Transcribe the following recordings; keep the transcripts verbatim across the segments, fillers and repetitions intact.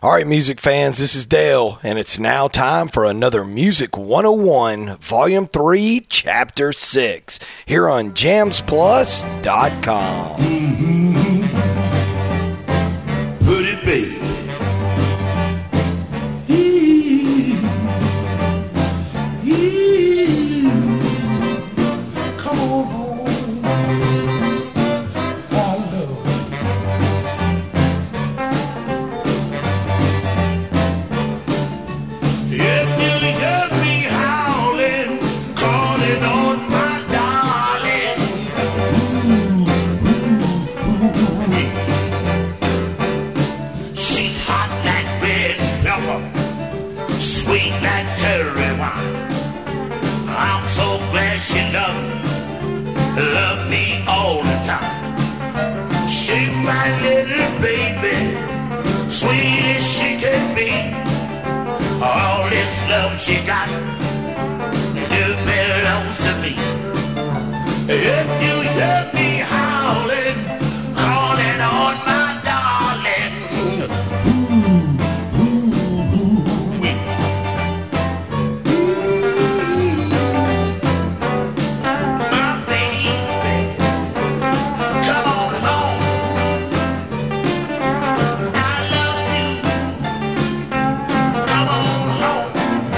All right, music fans, this is Dale, and it's now time for another Music one oh one, Volume three, Chapter six, here on jams plus dot com. Mm-hmm. Put it, baby. Come on home. I love you. If you hear me howling, calling on my darling. Ooh, ooh, ooh. She's hot like red pepper, sweet like cherry wine. I'm so glad she loved, loved me all the time. She's my little baby, sweet as she can be. All this love she got, it belongs to me. If you hear me howling, calling on my darling, ooh, ooh, ooh, wee. My baby, come on home. I love you. Come on home.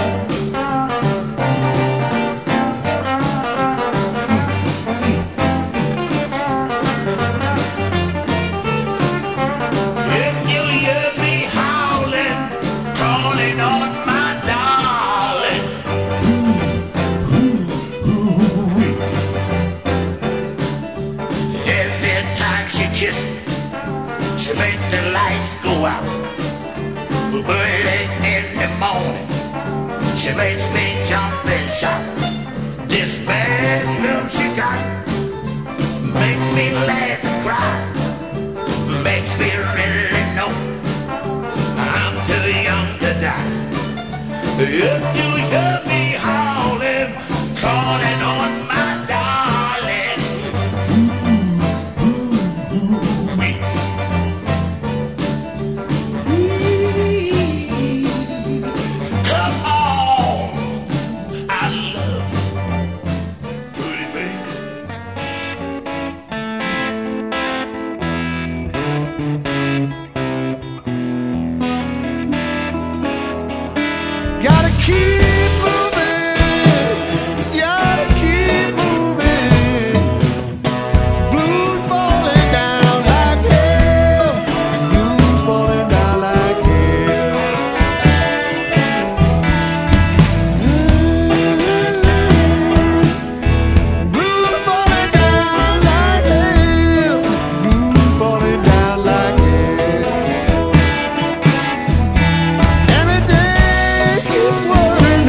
If you hear me howling, calling on my darling. Every time she kisses me, she makes the lights go out. Early in the morning, she makes me jump and shout. This bad love she got makes me laugh and cry, makes me really know I'm too young to die. If you hear me howling, calling on my darling, ooh, ooh, wee. Come on, I love you, pretty baby. Gotta keep moving, gotta keep moving. Blues falling down like hell, blues falling down like hell. Mm. Blues falling down like hell, blues falling down like hell. Every day keep worrying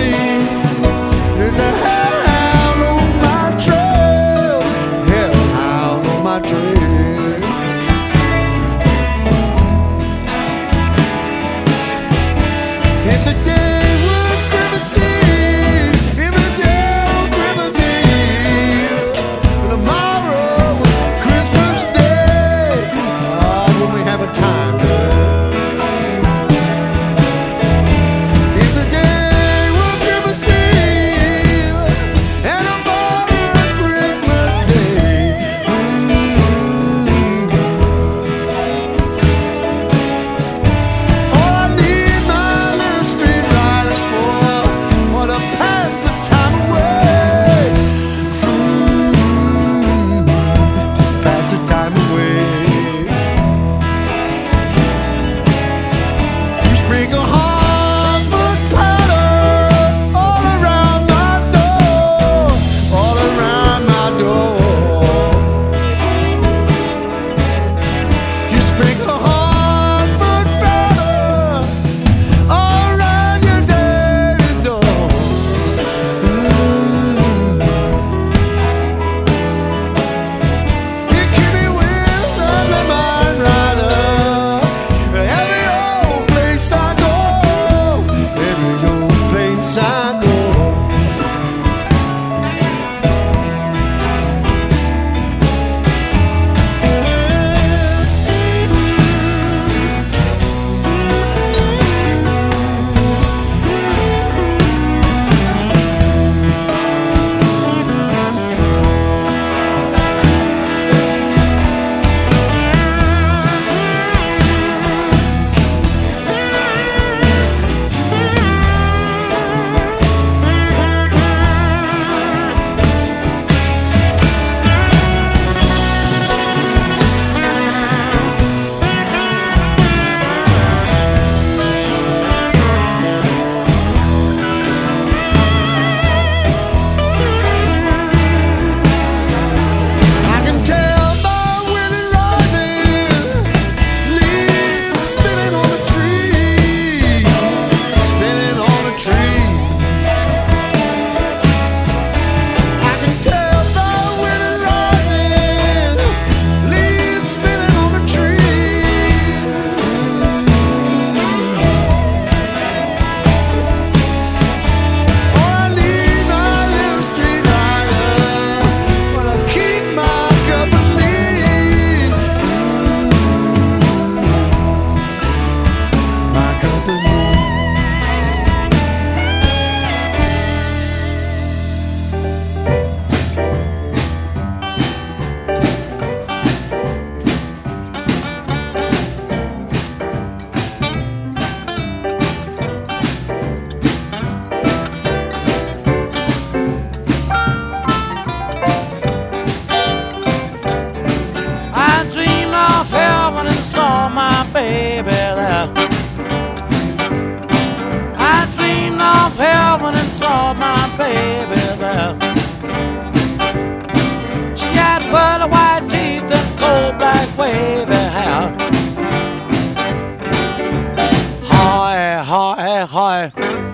hi, hi.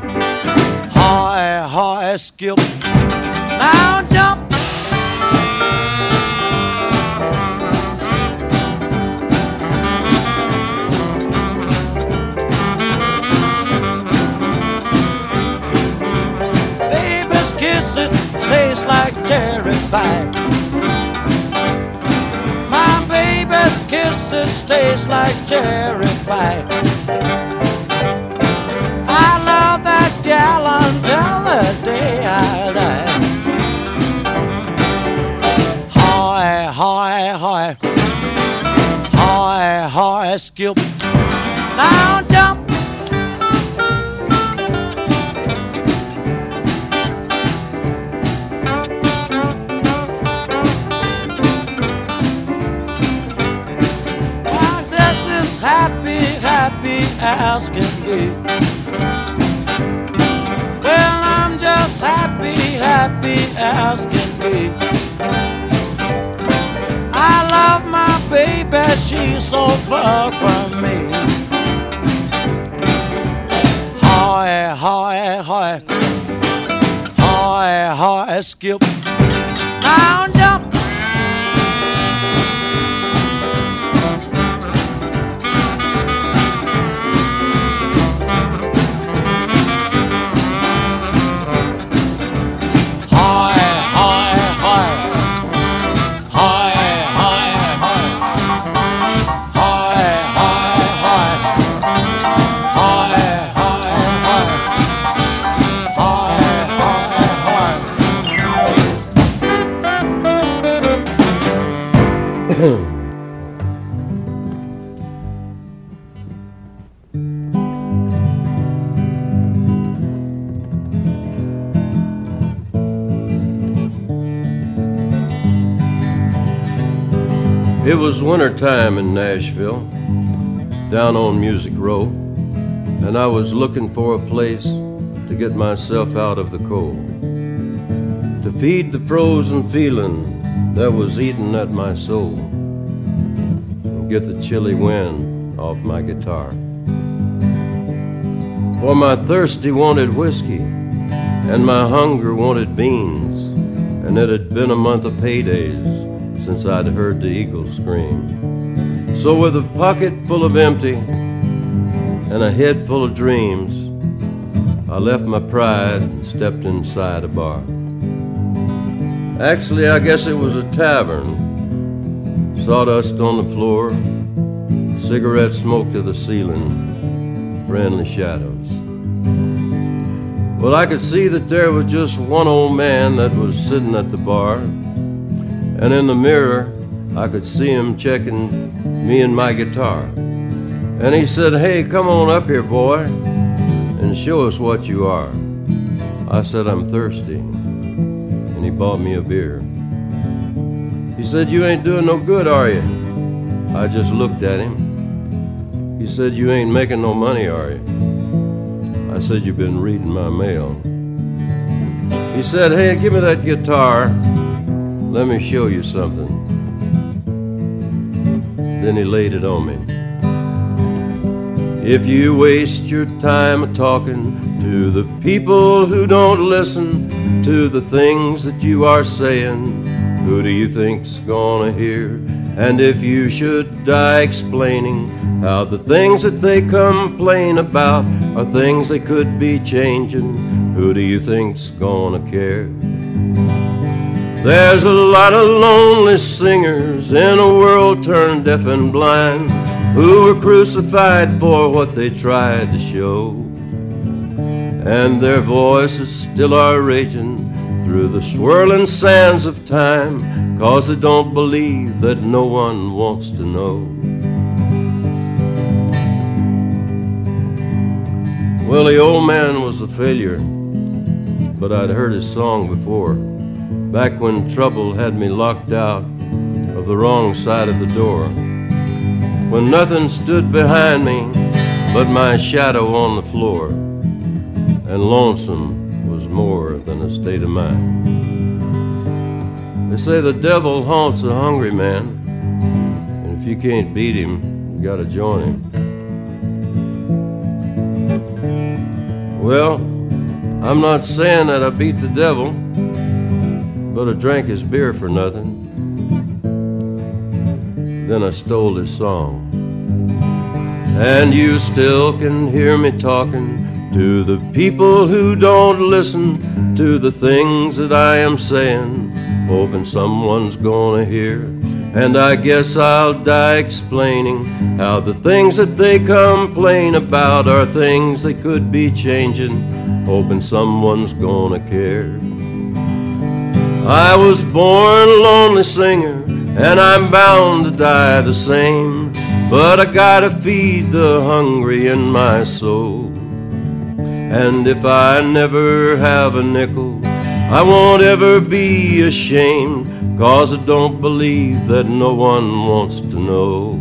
Hi, hi, skip. Now jump. Baby's kisses taste like cherry pie. My baby's kisses taste like cherry pie. I love that gal until the day I die. Hi, hi, hi. Hi, hi, skip. Now jump. Happy, happy as can be. Well, I'm just happy, happy as can be. I love my baby, she's so far from me. Hi, hi, hi. Hi, hi, skip. Now jump. It was wintertime in Nashville, down on Music Row, and I was looking for a place to get myself out of the cold, to feed the frozen feeling that was eating at my soul, and get the chilly wind off my guitar. For my thirsty wanted whiskey, and my hunger wanted beans, and it had been a month of paydays since I'd heard the eagles scream. So with a pocket full of empty and a head full of dreams, I left my pride and stepped inside a bar. Actually, I guess it was a tavern. Sawdust on the floor, cigarette smoke to the ceiling, friendly shadows. Well, I could see that there was just one old man that was sitting at the bar, and in the mirror, I could see him checking me and my guitar. And he said, "Hey, come on up here, boy, and show us what you are." I said, "I'm thirsty." And he bought me a beer. He said, "You ain't doing no good, are you?" I just looked at him. He said, "You ain't making no money, are you?" I said, "You've been reading my mail." He said, "Hey, give me that guitar. Let me show you something." Then he laid it on me. If you waste your time talking to the people who don't listen to the things that you are saying, who do you think's gonna hear? And if you should die explaining how the things that they complain about are things they could be changing, who do you think's gonna care? There's a lot of lonely singers in a world turned deaf and blind, who were crucified for what they tried to show, and their voices still are raging through the swirling sands of time, 'cause they don't believe that no one wants to know. Well, the old man was a failure, but I'd heard his song before, back when trouble had me locked out of the wrong side of the door, when nothing stood behind me but my shadow on the floor, and lonesome was more than a state of mind. They say the devil haunts a hungry man, and if you can't beat him, you gotta join him. Well, I'm not saying that I beat the devil, but I drank his beer for nothing. Then I stole his song. And you still can hear me talking to the people who don't listen to the things that I am saying, hoping someone's gonna hear. And I guess I'll die explaining how the things that they complain about are things they could be changing, hoping someone's gonna care. I was born a lonely singer, and I'm bound to die the same, but I gotta feed the hungry in my soul. And if I never have a nickel, I won't ever be ashamed, 'cause I don't believe that no one wants to know.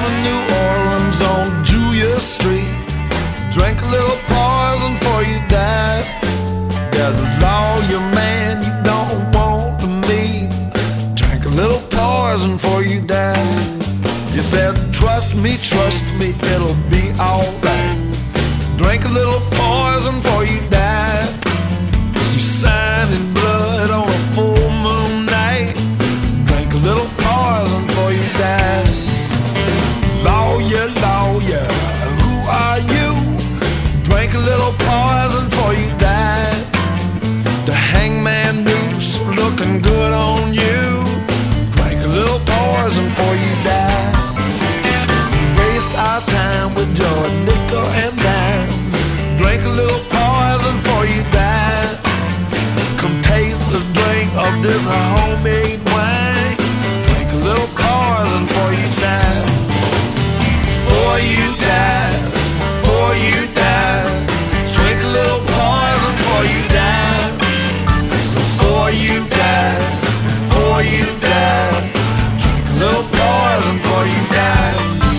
in New Orleans on Julia Street. Drink a little poison before you die. There's a lawyer man you don't want to meet. Drink a little poison before you die. You said, trust me, trust me, it'll be alright. Drink a little poison before you die. You signed in blood on a full moon night. Drink a little poison before you die. Lawyer, lawyer, who are you? Drink a little poison before you die. The hangman noose looking good on you. Drink a little poison before you die. Waste our time with your nickel and dime. Drink a little poison before you die. Come taste the drink of this homemade wine. Drink a little poison before you die. Before you die, before you die. Drink a little poison before you die. Before you die, before you die. Drink a little poison before you die.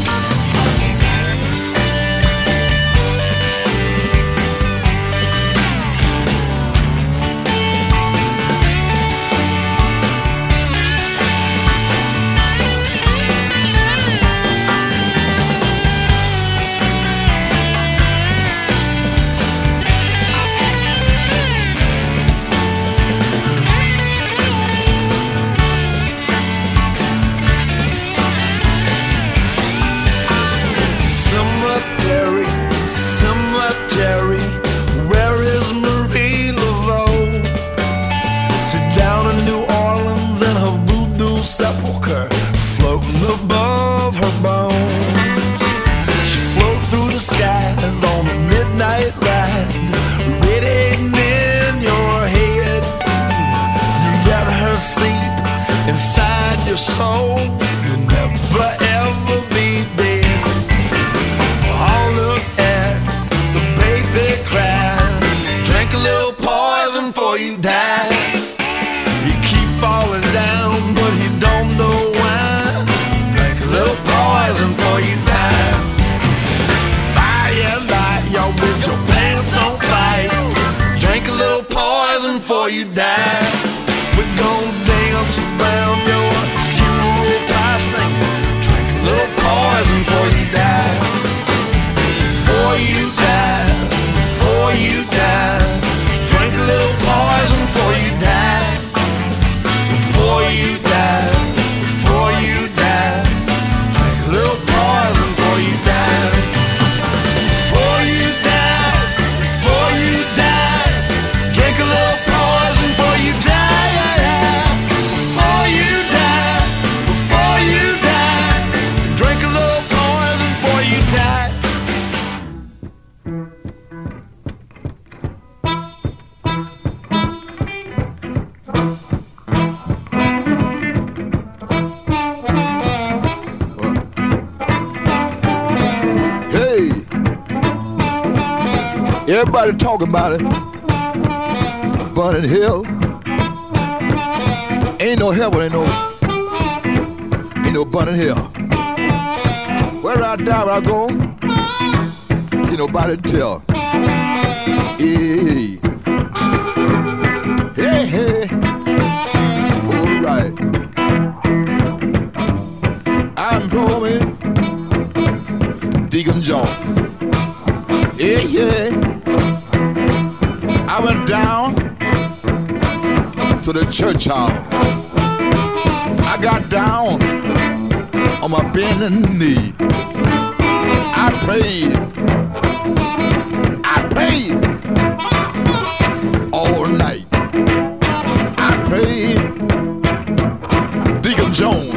Floating above her bones, she float through the skies on a midnight ride, radiating in your head. You let her sleep inside your soul. You'll never ever be dead. Oh, look at the baby cry. Drink a little poison before you die. You keep falling down, but you don't know why. Drink a little poison before you die. Fire light, y'all with your pants on fire. Drink a little poison before you die. We're gonna dance around your funeral pyre singing. Drink a little poison before you die. Before you die, before you die. Drink a little poison before you die. Before you die, before you die. Drink a little poison before you die. Before you die, before you die. Drink a little poison before you die. Before you die, before you die. Drink a little poison before you die. Everybody talking about it. Burning hell. Ain't no heaven, ain't no, ain't no burning hell. Where I die, where I go, ain't nobody tell. Hey, hey, hey. All right. I'm going Deacon John. Yeah, yeah. I went down to the church hall. I got down on my bending knee. I prayed. I prayed all night. I prayed. Deacon Jones,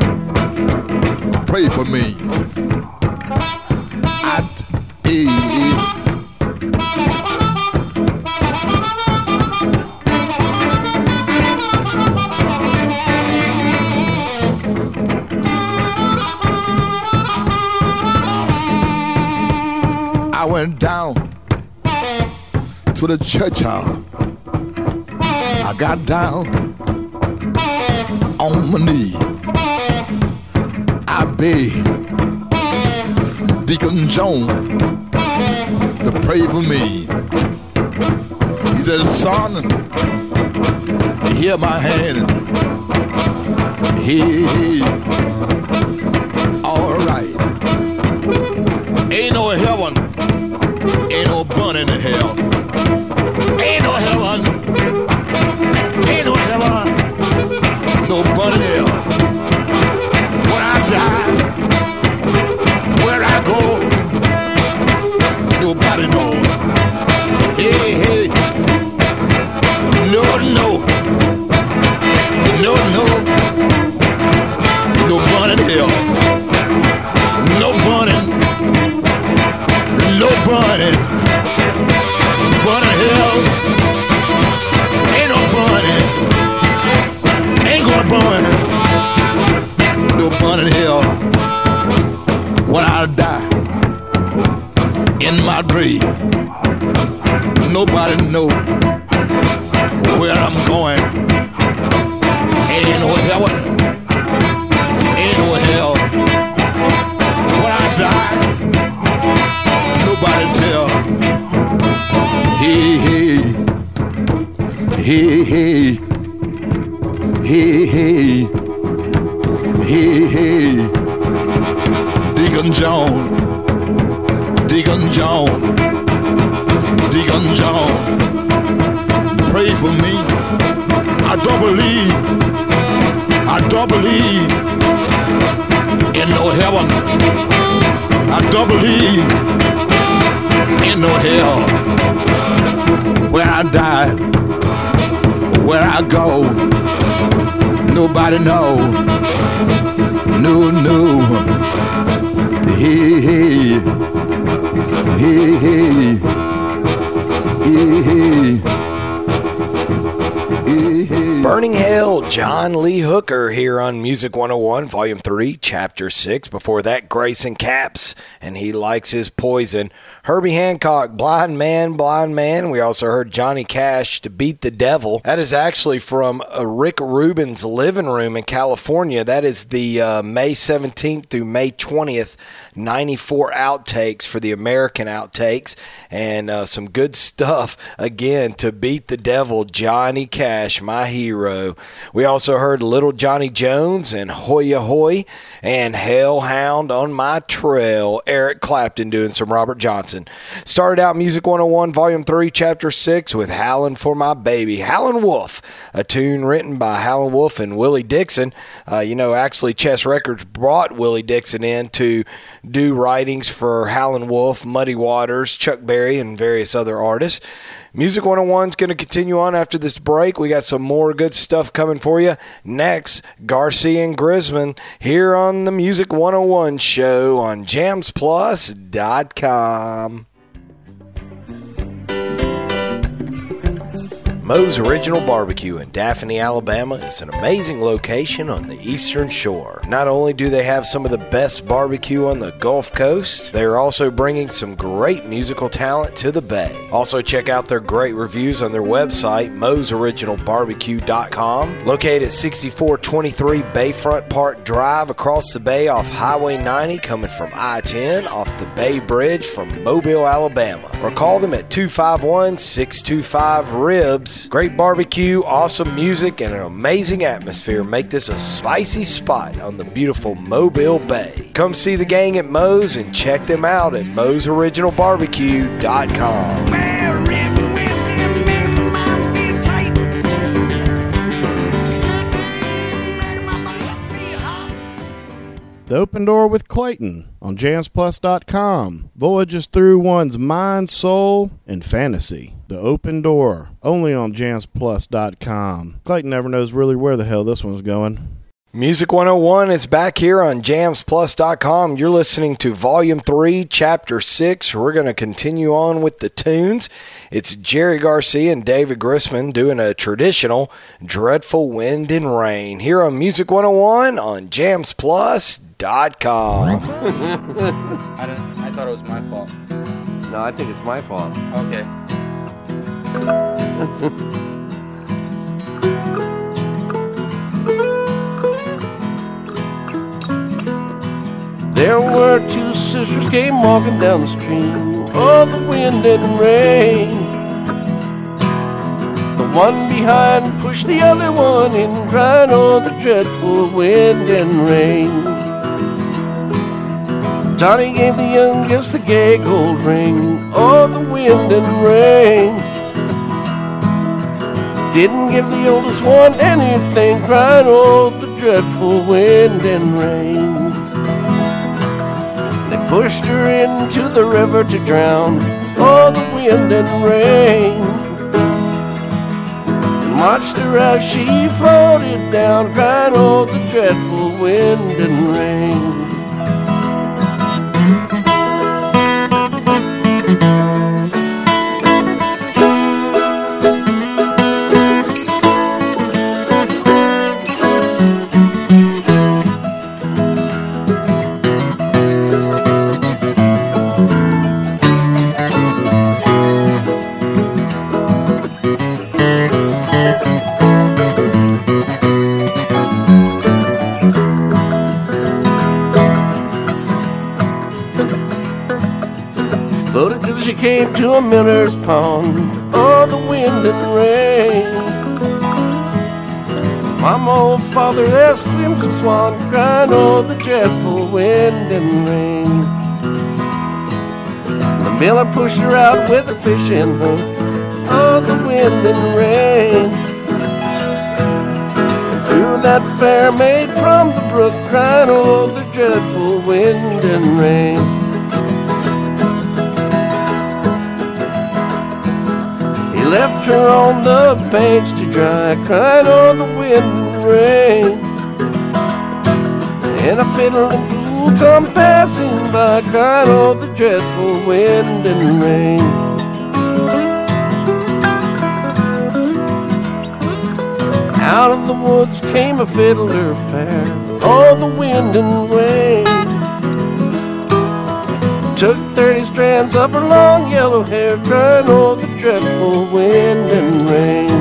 pray for me. I prayed. I went down to the church hall. I got down on my knee. I begged Deacon Jones to pray for me. He said, son, hear my hand. Hey, hey. All right. Ain't no heaven, ain't no burning in hell. Ain't no heaven, ain't no heaven, no burning in hell. When I die, where I go, nobody knows. Hey, hey, no, no, no, no, no burning in hell, no burning. No burning, burning hell. Ain't no burning, ain't gonna burn. No burning hell. When I die in my grave, nobody know where I'm going. Ain't no heaven, ain't no hell. When I die, nobody tell. Hey, hey, hey, hey, hey, hey, hey, hey. Deacon John, Deacon John, Deacon John, pray for me. I don't believe, I don't believe in no heaven. I don't believe in no hell. Where I die, where I go, nobody know. No, no. Hey, hey, hey, hey, hey, hey, hey. Burning Hell, John Lee Hooker here on Music one oh one, Volume three, Chapter six. Before that, Grayson Capps, and He Likes His Poison. Herbie Hancock, Blind Man, Blind Man. We also heard Johnny Cash, To Beat the Devil. That is actually from uh, Rick Rubin's living room in California. That is the uh, May seventeenth through May twentieth, ninety-four outtakes for the American outtakes. And uh, some good stuff. Again, To Beat the Devil, Johnny Cash, my hero. We also heard Little Johnny Jones and Hoya Hoy and Hellhound on My Trail. Eric Clapton doing some Robert Johnson. Started out Music one oh one, Volume three, Chapter six with Howlin' for My Baby. Howlin' Wolf, a tune written by Howlin' Wolf and Willie Dixon. Uh, you know, actually, Chess Records brought Willie Dixon in to do writings for Howlin' Wolf, Muddy Waters, Chuck Berry, and various other artists. Music one oh one is going to continue on after this break. We got some more good stuff coming for you. Next, Garcia and Grisman here on the Music one oh one show on jams plus dot com. Moe's Original Barbecue in Daphne, Alabama is an amazing location on the Eastern Shore. Not only do they have some of the best barbecue on the Gulf Coast, they are also bringing some great musical talent to the Bay. Also check out their great reviews on their website, moes original barbecue dot com. Located at sixty-four twenty-three Bayfront Park Drive across the bay off Highway ninety coming from I ten off the Bay Bridge from Mobile, Alabama. Or call them at two five one, six two five, R I B S. Great barbecue, awesome music, and an amazing atmosphere make this a spicy spot on the beautiful Mobile Bay. Come see the gang at Moe's and check them out at moes original barbecue dot com. The Open Door with Clayton on jams plus dot com. Voyages through one's mind, soul, and fantasy. The Open Door, only on jams plus dot com. Clayton never knows really where the hell this one's going. Music one oh one is back here on jams plus dot com. You're listening to Volume three, Chapter six. We're going to continue on with the tunes. It's Jerry Garcia and David Grisman doing a traditional Dreadful Wind and Rain here on Music one oh one on jams plus dot com. I, didn't, I thought it was my fault. No, I think it's my fault. Okay. There were two sisters came walking down the stream. Oh, the wind and rain. The one behind pushed the other one in, crying, oh, the dreadful wind and rain. Johnny gave the youngest a gay gold ring. Oh, the wind and rain. Didn't give the oldest one anything, crying, oh, the dreadful wind and rain. Pushed her into the river to drown, oh, the wind and rain. And watched her as she floated down, crying, oh, the dreadful wind and rain. Floated till she came to a miller's pond, oh, the wind and rain. Mama, oh, father, there swims a swan, crying, oh, the dreadful wind and rain. The miller pushed her out with a fish in her, oh, the wind and rain. Through that fair maid from the brook, crying, oh, the dreadful wind and rain. Left her on the banks to dry, crying on the wind and rain. And a fiddling fool come passing by, crying on the dreadful wind and rain. Out of the woods came a fiddler fair, oh, the wind and rain. Took thirty strands of her long yellow hair, crying, oh, the dreadful wind and rain.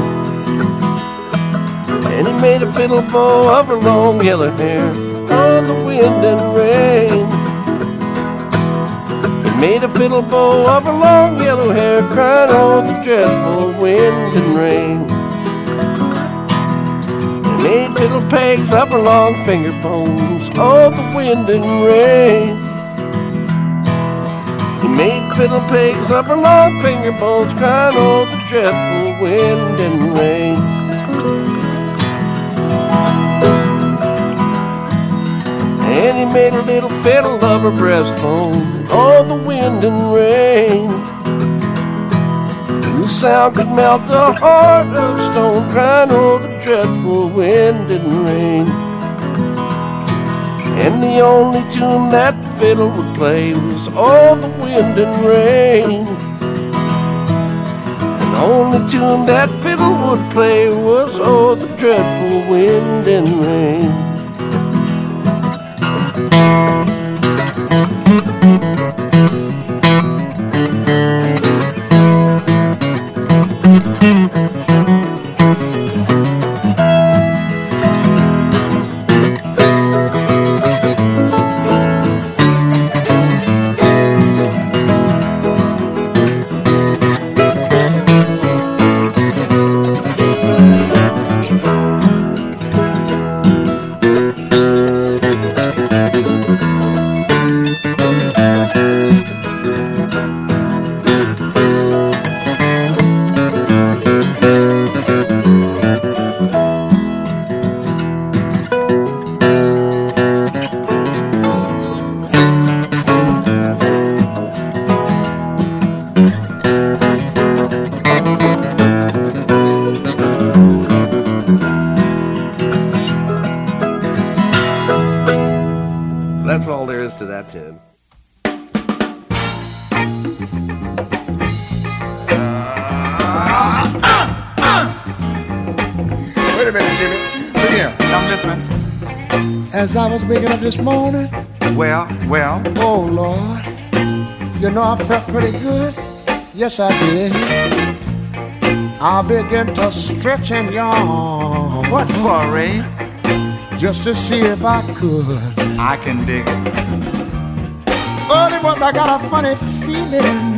And he made a fiddle bow of her long yellow hair, oh, the wind and rain. He made a fiddle bow of her long yellow hair, crying, oh, the dreadful wind and rain. He made fiddle pegs of her long finger bones, oh, the wind and rain. He made fiddle pegs of her long finger bones, crying, oh, the dreadful wind and rain. And he made a little fiddle of her breastbone, oh, the wind and rain. The sound could melt the heart of stone, crying, oh, the dreadful wind and rain. And the only tune that fiddle would play was, oh, the wind and rain. And the only tune that fiddle would play was, oh, the dreadful wind and rain. That's all there is to that tune. Wait a minute, Jimmy. Look here. I'm listening. As I was waking up this morning, Well, well. oh Lord, you know I felt pretty good. Yes, I did. I began to stretch and yawn. What for, Ray? Just to see if I could I can dig it. Early was I got a funny feeling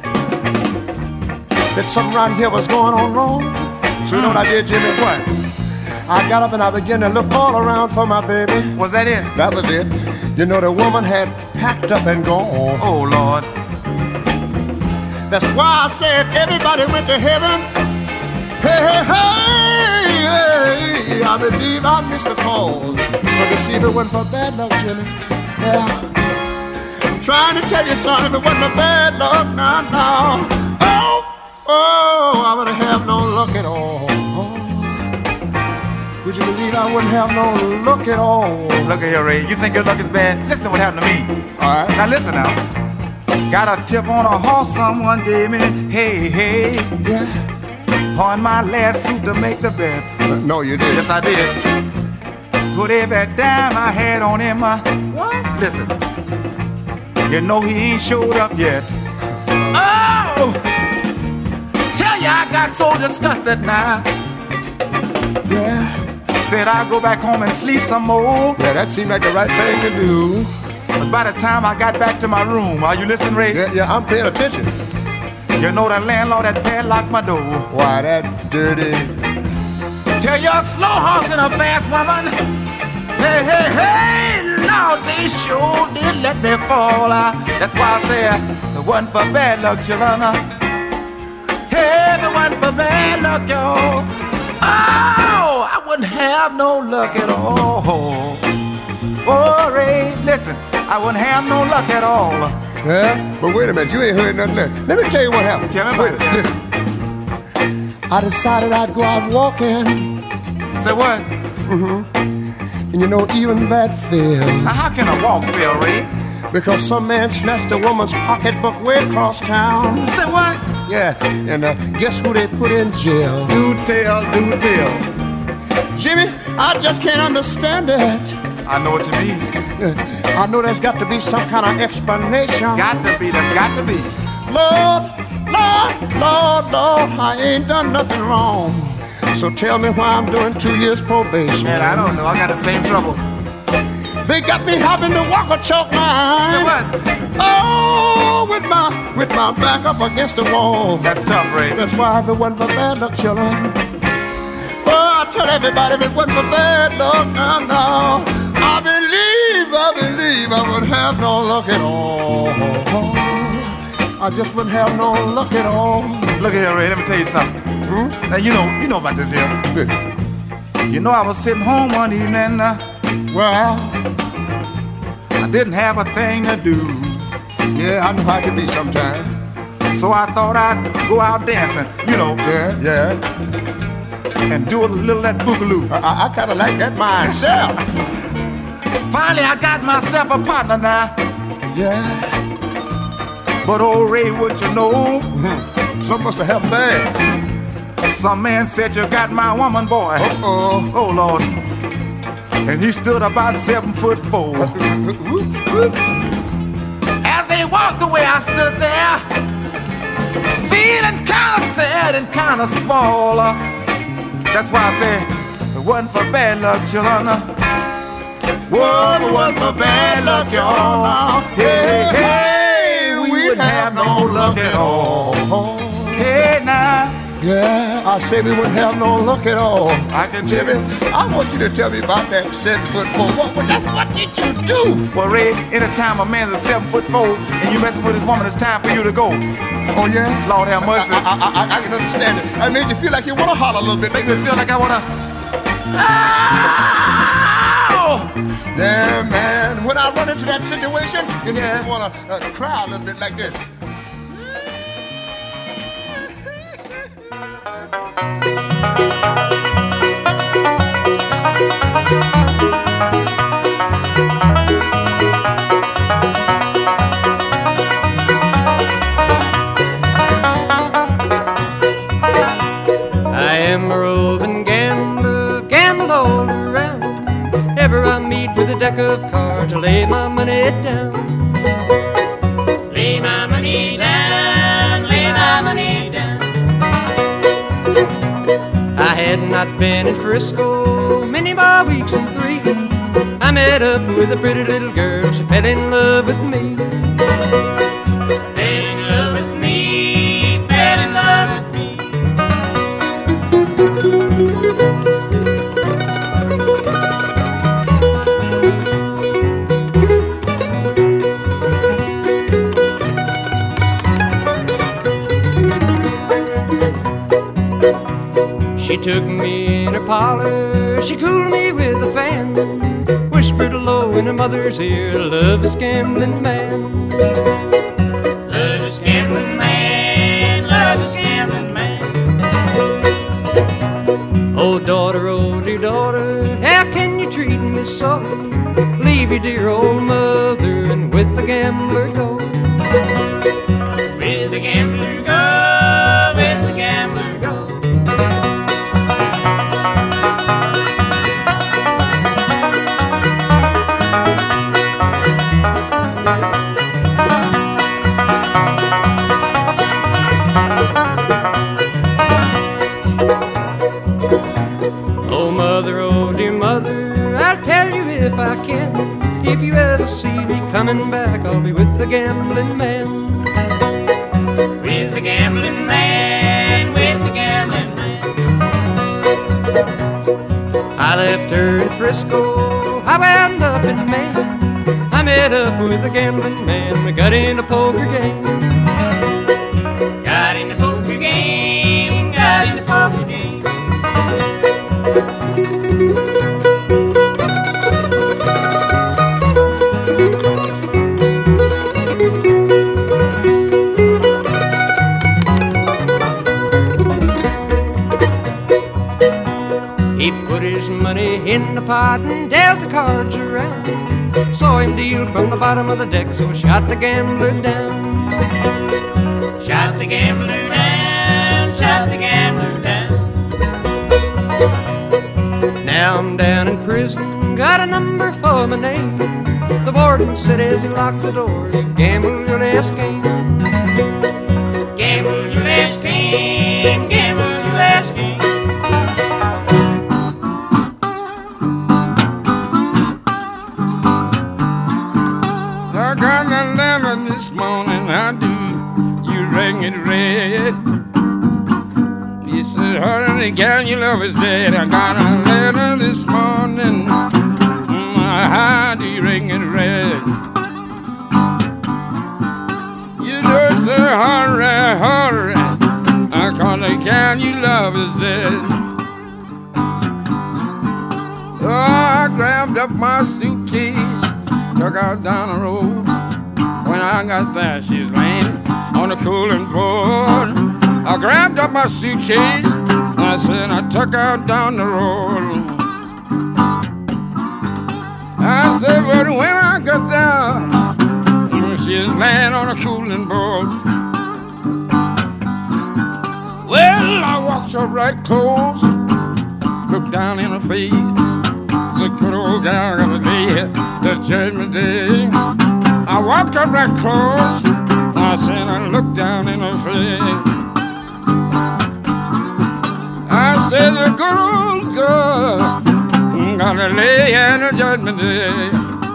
that something around here was going on wrong. So you know what I did, Jimmy? What? I got up and I began to look all around for my baby. Was that it? That was it. You know, the woman had packed up and gone. Oh, Lord. That's why I said everybody went to heaven. Hey, hey, hey, hey, I believe I missed the call. But to see if it wasn't for bad luck, Jimmy. Yeah. I'm trying to tell you, son, if it wasn't for bad luck, now, now. Oh, oh, I wouldn't have no luck at all. Would you believe I wouldn't have no luck at all? Look at here, Ray. You think your luck is bad? Listen to what happened to me. All right. Now listen now. Got a tip on a horse someone gave me. Hey, hey. Yeah. On my last suit to make the bet. Uh, no, you did. Yes, I did. Put every dime I had on him. Uh, what? Listen. You know he ain't showed up yet. Oh! Tell ya I got so disgusted now. Yeah. Said I'd go back home and sleep some more. Yeah, that seemed like the right thing to do. But by the time I got back to my room, are you listening, Ray? Yeah, yeah, I'm paying attention. You know the landlord had padlocked my door. Why, that dirty. Tell your slow horse and a fast woman. Hey, hey, hey, Lord, they sure did let me fall. Uh, that's why I say the one for bad luck, children. Uh, hey, the one for bad luck, y'all. Oh, I wouldn't have no luck at all. Oh, Ray, listen, I wouldn't have no luck at all. Yeah, but wait a minute, you ain't heard nothing else. Let me tell you what happened. Tell me wait, about it. Listen. I decided I'd go out walking. Say what? Mm-hmm. And you know, even that failed. Now, how can a walk fail, Ray? Because some man snatched a woman's pocketbook way across town. Say what? Yeah, and uh, guess who they put in jail? Do tell, do tell. Jimmy, I just can't understand it. I know what you mean. I know there's got to be some kind of explanation. Got to be, there's got to be. Lord, Lord, Lord, Lord, I ain't done nothing wrong. So tell me why I'm doing two years probation. Man, I don't know, I got the same trouble. They got me having to walk a chalk line. Say what? Oh, with my with my back up against the wall. That's tough, Ray. That's why if it wasn't for bad luck, children. Oh, I tell everybody if it wasn't for bad luck, now, now, I believe, I believe I would have no luck at all. I just wouldn't have no luck at all. Look at here, Ray, let me tell you something. Hmm? Now, you know, you know about this here. Yeah. You know, I was sitting home one evening. Uh, Well, I didn't have a thing to do. yeah, I know how it can be sometimes. So I thought I'd go out dancing, you know, Yeah, yeah. and do a little of that boogaloo. I, I, I kind of like that myself. Finally, I got myself a partner now. Yeah. But old Ray, what you know? Hmm. Something must have happened bad. Some man said you got my woman, boy. Uh-oh. Oh, Lord. And he stood about seven foot four. As they walked away, I stood there, feeling kind of sad and kind of small. That's why I said, it wasn't for bad luck, children. Whoa, it wasn't for bad luck, y'all. Hey, hey, hey, we wouldn't have no luck at all. Hey, now. Yeah, I say we wouldn't have no luck at all. I can Jimmy, I want you to tell me about that seven foot four. What, what, that's what did you do? Well, Ray, anytime a man's a seven foot four and you messing with his woman, it's time for you to go. Oh, yeah? Lord have mercy. I, I, I, I can understand it. That makes you feel like you want to holler a little bit. Make me feel like I wanna. Ow! Yeah, man. When I run into that situation, you Yeah. just want to uh, cry a little bit like this. I am a roving gambler, gamble all around. Ever I meet with a deck of cards, I lay my money down. Lay my money down, lay my money down. I had not been in Frisco many more weeks than three. I met up with a pretty little girl, she fell in love with me. took me in her parlor, she cooled me with a fan, whispered low in her mother's ear, love is gambling man. Love is gambling man, love is gambling man. Oh daughter, oh dear daughter, how can you treat me so? Leave your dear old mother and with the gambler go. With the gambler go, with the gambler go. Oh mother, oh dear mother, I'll tell you if I can. If you ever see me coming back, I'll be with the gambling man. With the gambling man, with the gambling man. I left her in Frisco, I wound up in Maine. I met up with a gambling man, we got in a poker game. Got in the poker game, got in the poker game. He put his money in the pot and dealt the cards around. Saw him deal from the bottom of the deck, so shot the gambler down. Shot the gambler down, shot the gambler down. Now I'm down in prison, got a number for my name. The warden said as he locked the door, you've gambled your last game. Gamble your last game, gamble your last game. I got a letter this morning, I do, you rang it red. You said, honey, gal, your love is dead. I got a letter this morning, mm, how do you ring it red? You just say, hurry, hurry, I call the gal, your love is dead. Oh, I grabbed up my suitcase, took out down the road. When I got there, she's laying on the cooling board. I grabbed up my suitcase, I said I took her down the road. I said, but when I got there, she's laying on a cooling board. Well, I walked her right close, looked down in her face. The good old gal gonna lay the judgment day. I walked up right close, I said I looked down in her face. I said the good old girl gonna lay in the judgment day.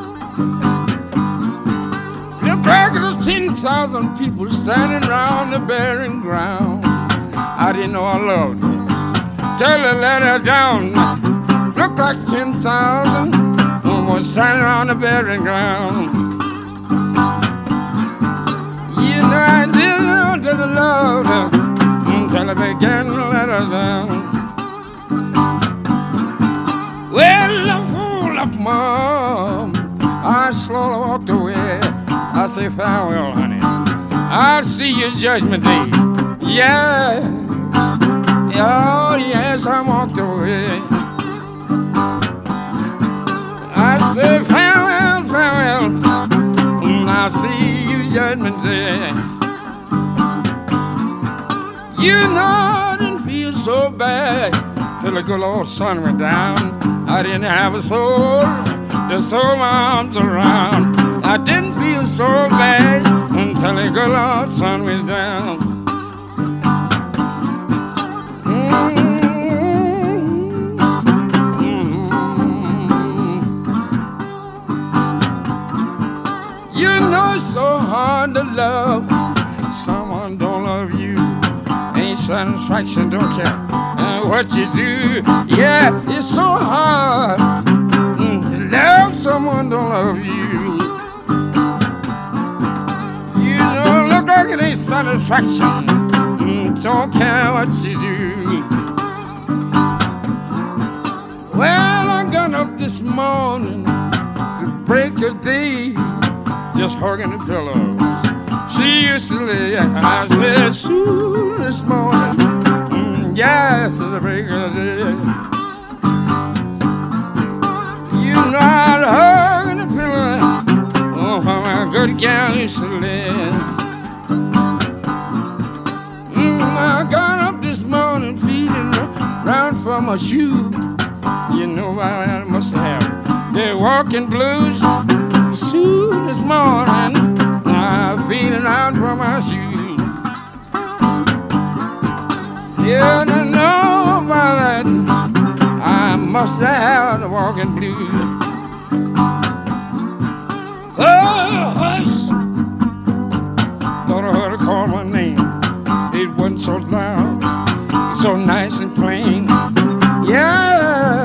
Look back at the ten thousand people standing around the burying ground. I didn't know I loved her till I let her down. Looked like ten thousand was standing on the burying ground. You know I didn't know that I loved her until I began to let her down. Well, I'm full of mom, I slowly walked away. I say farewell, honey, I'll see you judgment day. Yeah, oh yes, I walked away. I said farewell, farewell, I'll see you judgment day. You know I didn't feel so bad till the good old sun went down. I didn't have a soul to throw my arms around. I didn't feel so bad until the good old sun went down. You know it's so hard to love someone don't love you. Ain't satisfaction, don't care uh, what you do. Yeah, it's so hard mm, to love someone don't love you. You know, look like it ain't satisfaction. Mm, don't care what you do. morning, the break of day, just hugging the pillows. She used to lay, I said, soon this morning, mm, yes, the break of day. You know I'd hug in the pillow, oh, how my good gal used to lay. Mm, I got up this morning feeling round for my shoe. You know what I must have. They're walking blues. Soon this morning, I'm feeling round for my shoes. Yeah, I know about that. I must have the walking blues. Oh, hush. Thought I heard her call my name. It wasn't so loud, so nice and plain. Yeah.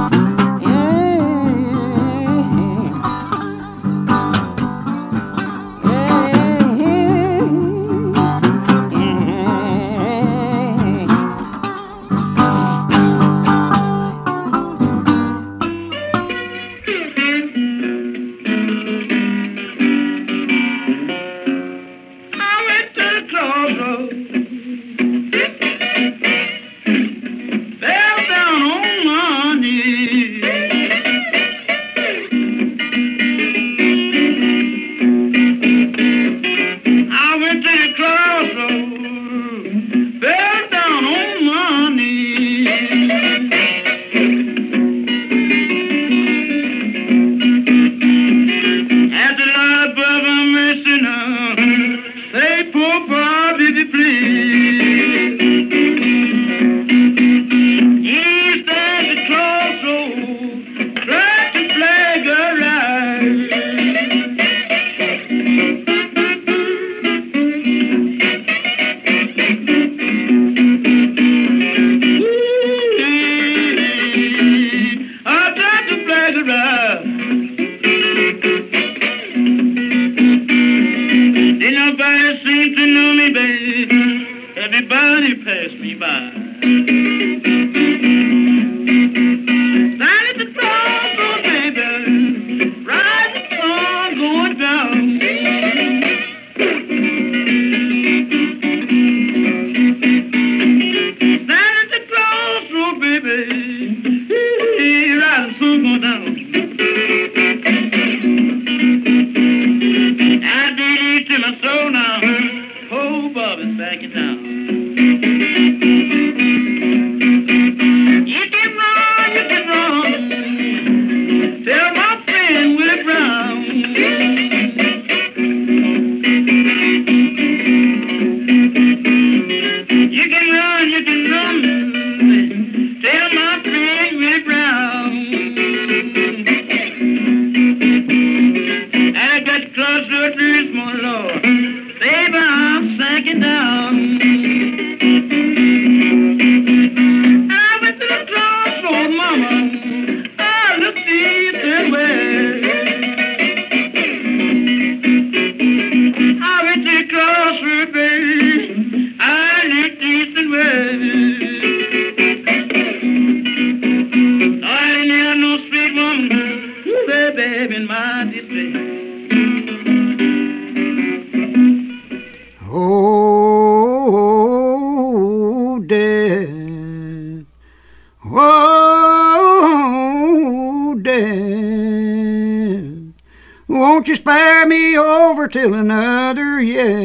Won't you spare me over till another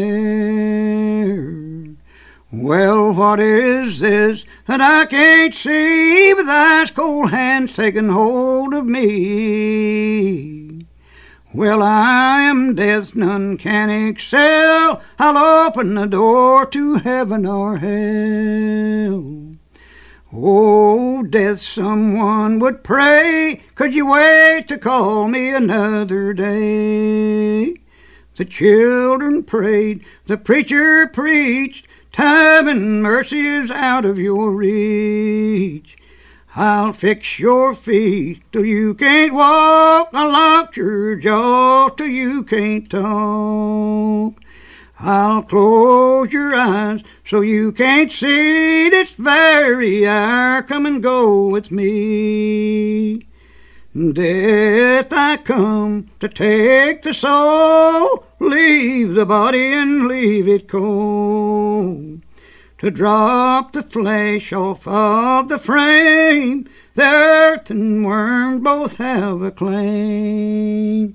year? Well, what is this that I can't see with ice cold hands taking hold of me? Well, I am death, none can excel. I'll open the door to heaven or hell. Oh, death, someone would pray, could you wait to call me another day? The children prayed, the preacher preached, time and mercy is out of your reach. I'll fix your feet till you can't walk, I'll lock your jaw till you can't talk. I'll close your eyes so you can't see this very hour. Come and go with me. Death, I come to take the soul, leave the body and leave it cold, to drop the flesh off of the frame, the earth and worm both have a claim.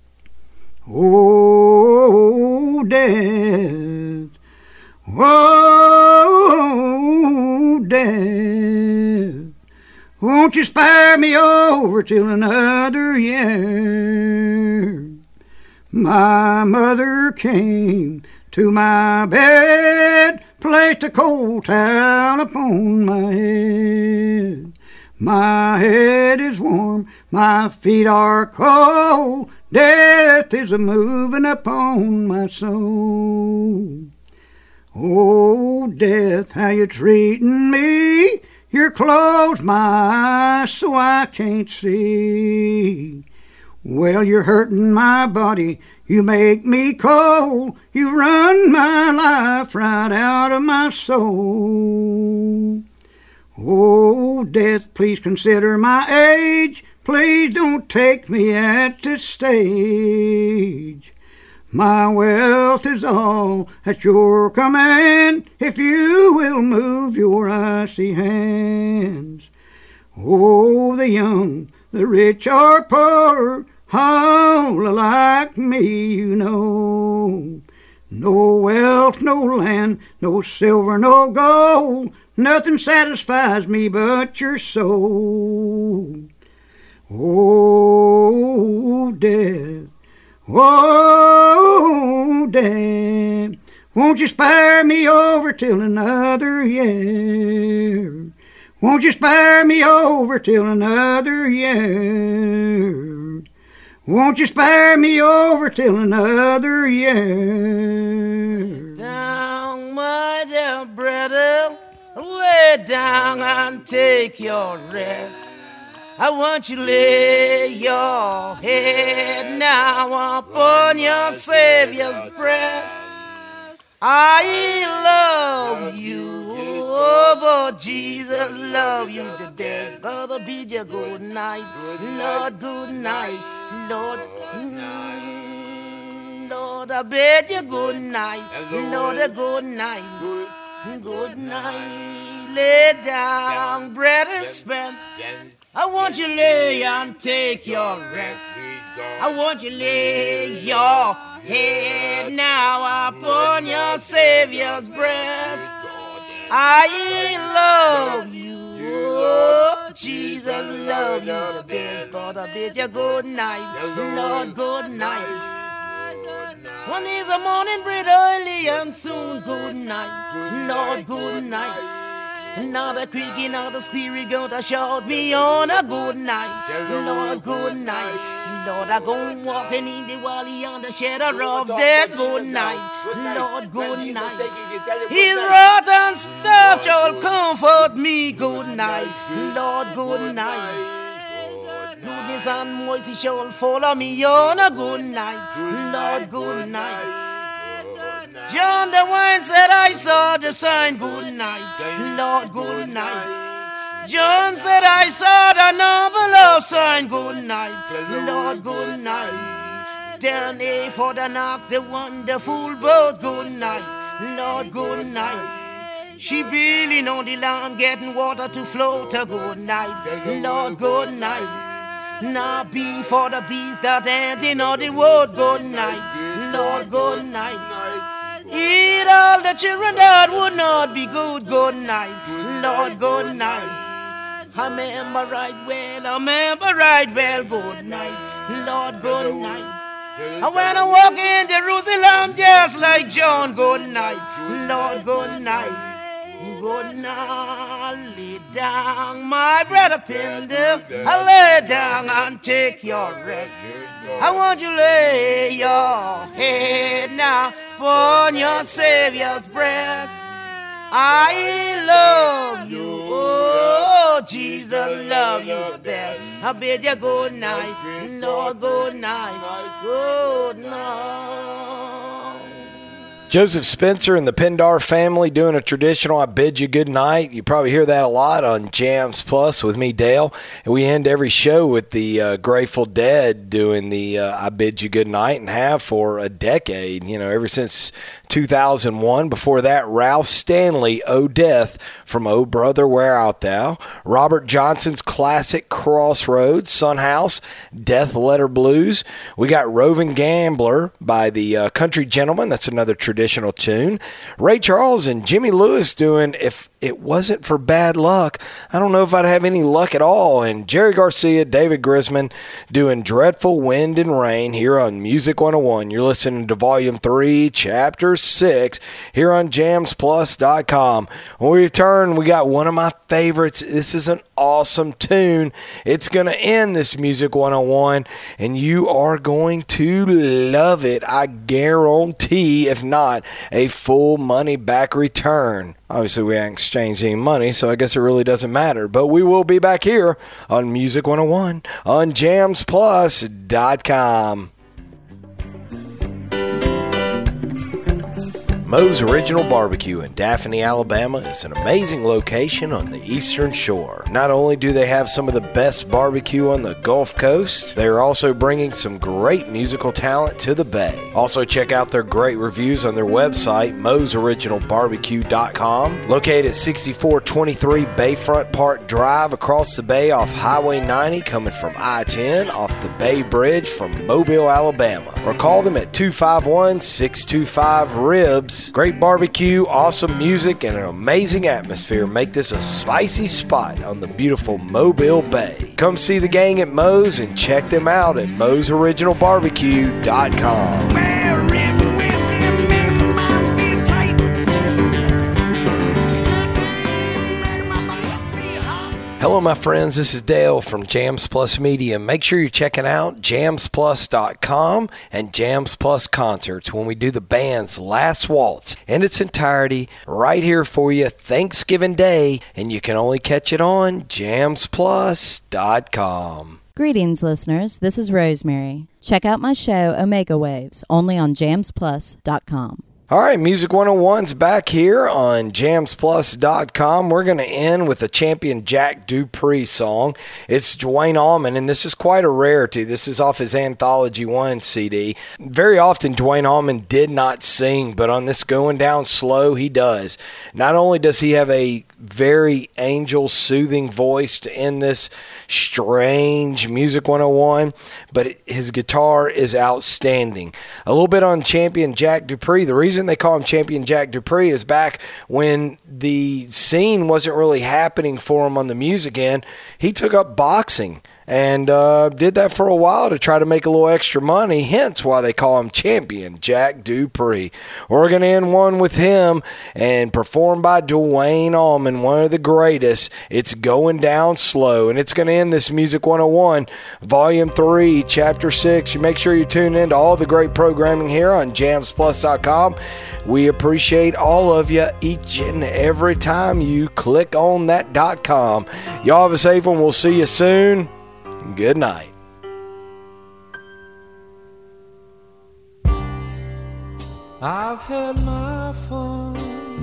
Oh, death, oh, death, won't you spare me over till another year? My mother came to my bed, placed a cold towel upon my head. My head is warm, my feet are cold, death is a moving upon my soul. Oh, death, how you treating me? You're closed my eyes so I can't see. Well, you're hurting my body, you make me cold, you run my life right out of my soul. Oh, death, please consider my age, please don't take me at this stage. My wealth is all at your command, if you will move your icy hands. Oh, the young, the rich or poor, all like me you know. No wealth, no land, no silver, no gold, nothing satisfies me but your soul. Oh, death, oh, death, won't you spare me over till another year? Won't you spare me over till another year? Won't you spare me over till another year? Down, my dear brother, lay down and take your rest. I want you to lay your head now upon your Savior's breast. I love you, oh, but Jesus love you the best. Brother, bid you good night, Lord, good night, Lord. Mm, Lord, I bid you good night, Lord, a good night, good night. Lay down, brother Spence. I want you to lay and take your rest. I want you to lay your head now upon your Savior's breast. I love you, oh, Jesus love you the best. But I bid you good night, Lord, good night. One is a morning bread early and soon good night, Lord, good night. Not a creaking of the spirit going to shout me on a good night, Lord, good night. Lord, I go walking in the valley on the shadow of death, good night, Lord, good night. His rod and staff shall comfort me, good night, Lord, good night. Goodness and mercy shall follow me on a good night, Lord, good night. John the wine said, I saw the sign, good night, Lord, good night. John said, I saw the noble love sign, good night, Lord, good night. Turn A for the knock, the wonderful boat, good night, Lord, good night. She bailing on the land, getting water to float, a good night, Lord, good night. Now be for the beast that ain't in all the world, good night, Lord, good night. Eat all the children that would not be good, good night, Lord, good night. I remember right well, I remember right well, good night, Lord, good night. And when I walk in Jerusalem just like John, good night, Lord, good night. Good night, lay down, my brother Pinder, I lay down and take your rest. I want you to lay your head now upon your Savior's breast. I love you, oh, Jesus love you the best. I bid you good night, Lord, good night, good night. Joseph Spencer and the Pendar family doing a traditional I Bid You Good Night. You probably hear that a lot on Jams Plus with me, Dale. And we end every show with the uh, Grateful Dead doing the uh, I Bid You Good Night, and have for a decade, you know, ever since two thousand one. Before that, Ralph Stanley, Oh Death, from Oh Brother, Where Art Thou? Robert Johnson's classic Crossroads, Son House, Death Letter Blues. We got Roving Gambler by the uh, Country Gentlemen. That's another traditional tune. Ray Charles and Jimmy Lewis doing If It Wasn't for Bad Luck, I don't know if I'd have any luck at all. And Jerry Garcia, David Grisman doing Dreadful Wind and Rain here on Music one oh one. You're listening to Volume three, Chapter six here on jams plus dot com. When we return, we got one of my favorites. This is an awesome tune. It's going to end this Music one oh one, and you are going to love it. I guarantee, if not, a full money back return. Obviously, we haven't exchanged any money, so I guess it really doesn't matter. But we will be back here on Music one oh one on jams plus dot com. Moe's Original Barbecue in Daphne, Alabama is an amazing location on the Eastern Shore. Not only do they have some of the best barbecue on the Gulf Coast, they are also bringing some great musical talent to the Bay. Also check out their great reviews on their website, moes original barbecue dot com. Located at sixty-four twenty-three Bayfront Park Drive across the bay off Highway ninety, coming from I ten off the Bay Bridge from Mobile, Alabama. Or call them at two five one, six two five, R I B S. Great barbecue, awesome music, and an amazing atmosphere make this a spicy spot on the beautiful Mobile Bay. Come see the gang at Moe's and check them out at moes original barbecue dot com. Hello, my friends. This is Dale from Jams Plus Media. Make sure you're checking out jams plus dot com and Jams Plus Concerts when we do the band's Last Waltz in its entirety right here for you Thanksgiving Day, and you can only catch it on jams plus dot com. Greetings, listeners. This is Rosemary. Check out my show, Omega Waves, only on jams plus dot com. All right, Music one oh one's back here on jams plus dot com. We're going to end with a Champion Jack Dupree song. It's Duane Allman, and this is quite a rarity. This is off his Anthology one C D. Very often, Duane Allman did not sing, but on this Going Down Slow, he does. Not only does he have a very angel soothing voice to end this strange Music one oh one, but his guitar is outstanding. A little bit on Champion Jack Dupree. The reason they call him Champion Jack Dupree is back when the scene wasn't really happening for him on the music end, he took up boxing and uh, did that for a while to try to make a little extra money, hence why they call him Champion Jack Dupree. We're going to end one with him and performed by Duane Allman, one of the greatest. It's Going Down Slow, and it's going to end this Music one oh one, Volume three, Chapter six. You make sure you tune in to all the great programming here on jams plus dot com. We appreciate all of you each and every time you click on that .com. Y'all have a safe one. We'll see you soon. Good night. I've had my fun.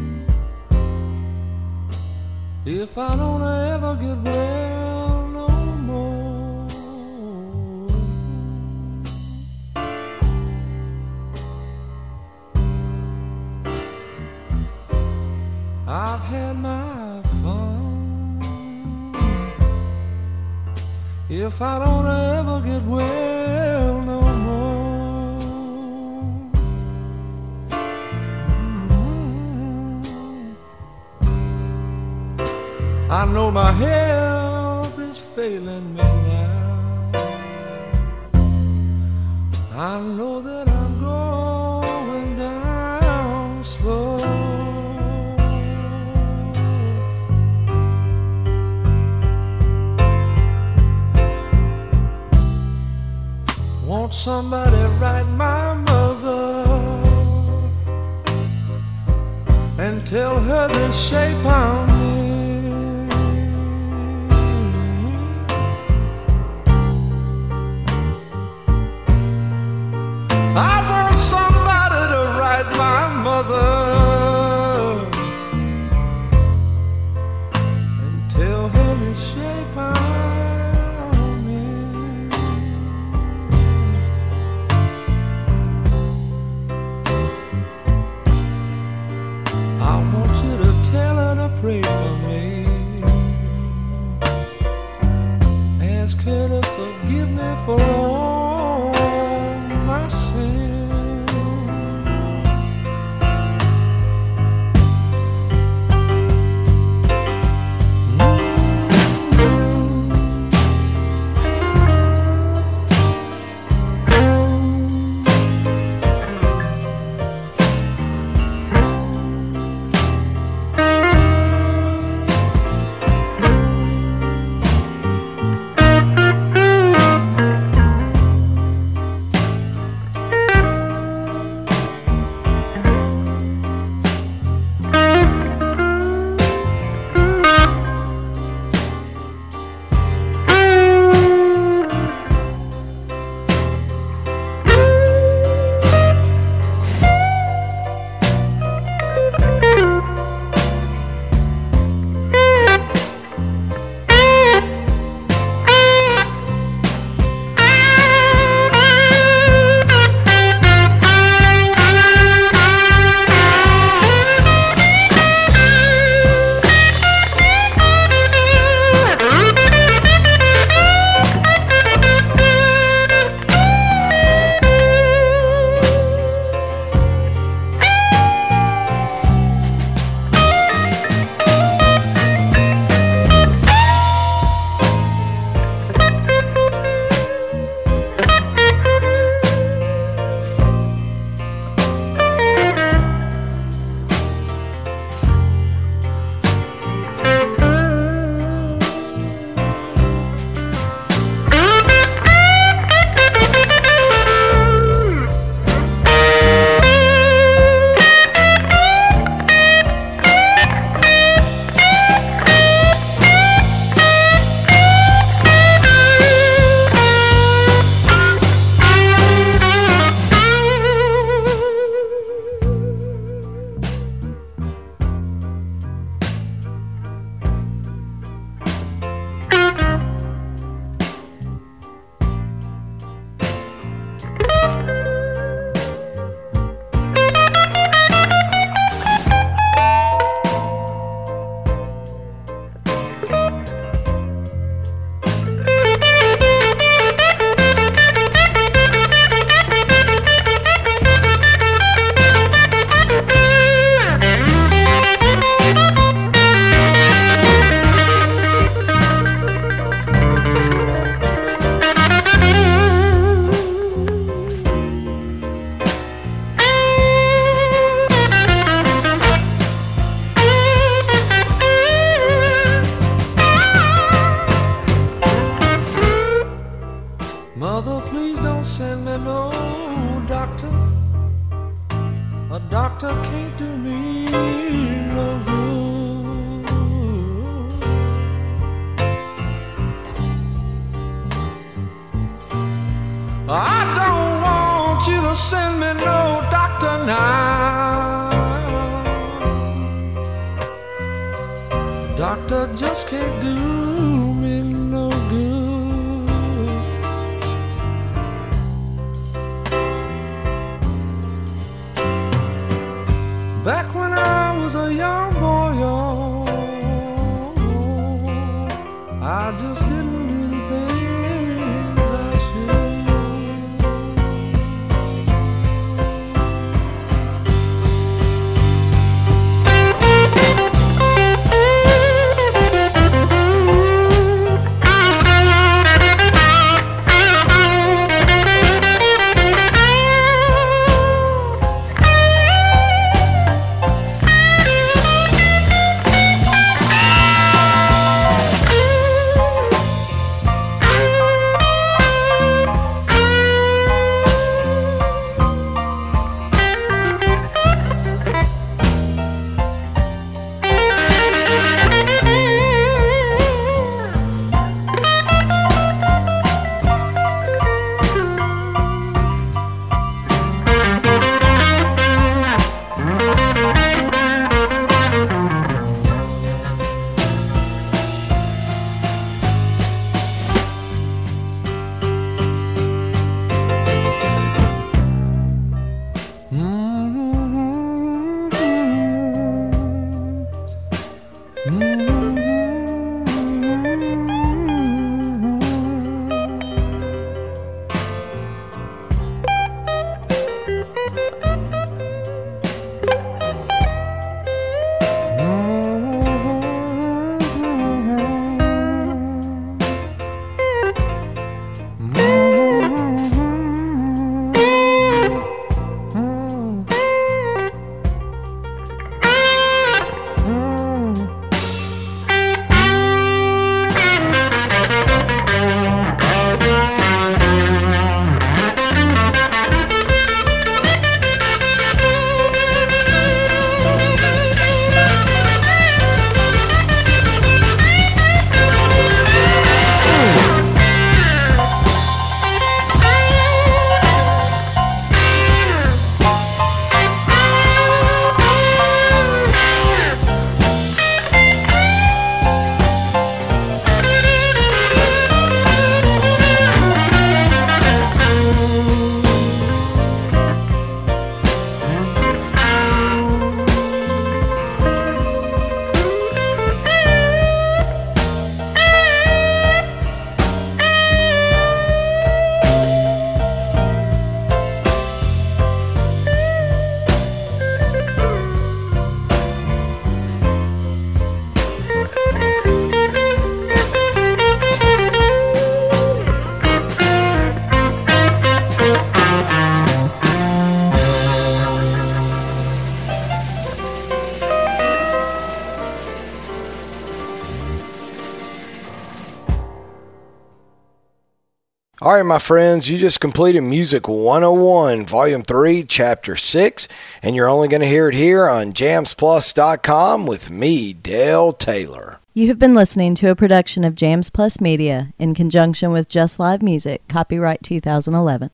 If I don't ever get well no more, I've had my fun. If I don't ever get well no more, mm-hmm. I know my health is failing me now. I know that I'm going down slow. Want somebody write my mother and tell her the shape I'm in. I want somebody to write my mother doctor can't do me no good. I don't want you to send me no doctor now. Doctor just can't do me no good. Back when I was a young boy, y'all, I just didn't do the things I All right, my friends, you just completed Music one oh one, Volume three, Chapter six, and you're only going to hear it here on jams plus dot com with me, Dale Taylor. You have been listening to a production of Jams Plus Media in conjunction with Just Live Music, copyright two thousand eleven.